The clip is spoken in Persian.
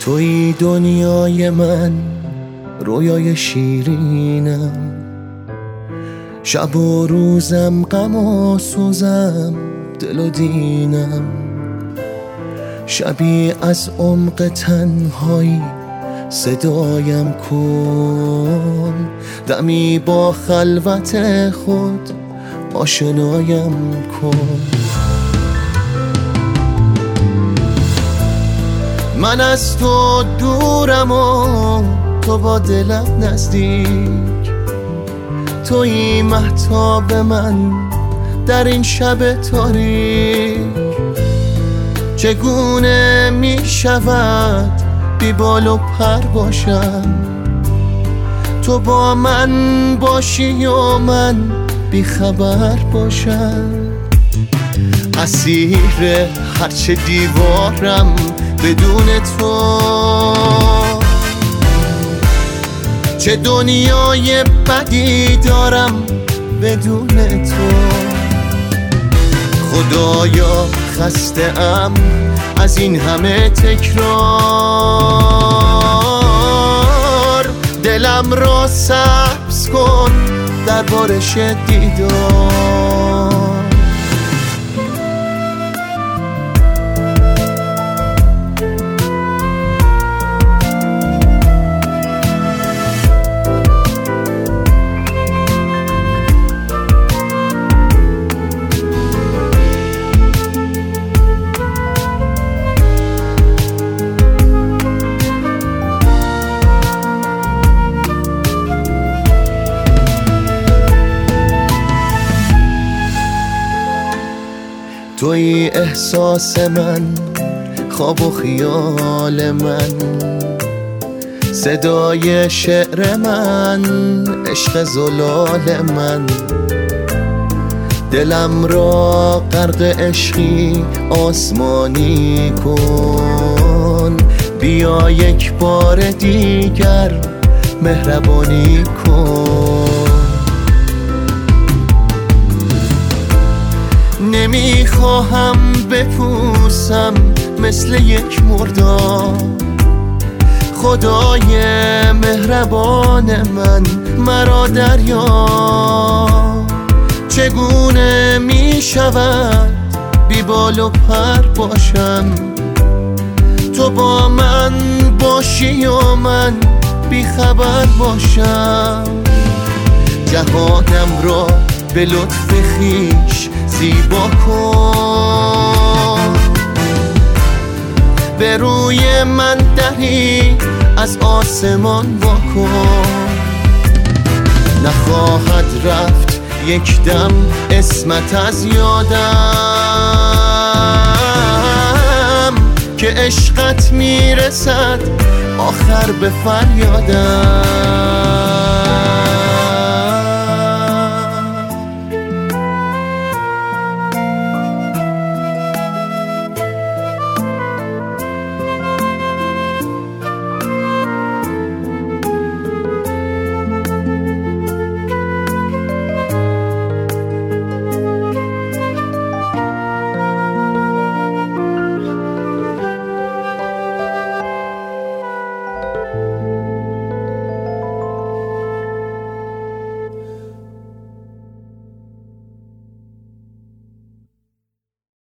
توی دنیای من، رویای شیرینم، شب و روزم غم و سوزم، دل و دینم. شبی از عمق تنهایی صدایم کن، دمی با خلوت خود آشنایم کن. من از تو دورم و تو با دلم نزدیک، تویی مهتاب من در این شب تاریک. چگونه می شود بی بال و پر باشم، تو با من باشی و من بی خبر باشم. اسیر هرچه دیوارم بدون تو، چه دنیای بدی دارم بدون تو. خدایا خسته ام از این همه تکرار، دلم را سبز کن در بارش دیدار. توی احساس من، خواب و خیال من، صدای شعر من، عشق زلال من. دلم را غرق عشقی آسمانی کن، بیا یک بار دیگر مهربانی کن. نمیخواهم بپوسم مثل یک مردار، خدای مهربان من مرا دریا. چگونه می شود بی بال و پر باشم، تو با من باشی و من بی خبر باشم. جهانم را به لطف خویش زیبا کن، به روی من دری از آسمان وا کن. نخواهد رفت یک دم اسمت از یادم، که عشقت میرسد آخر به فریادم.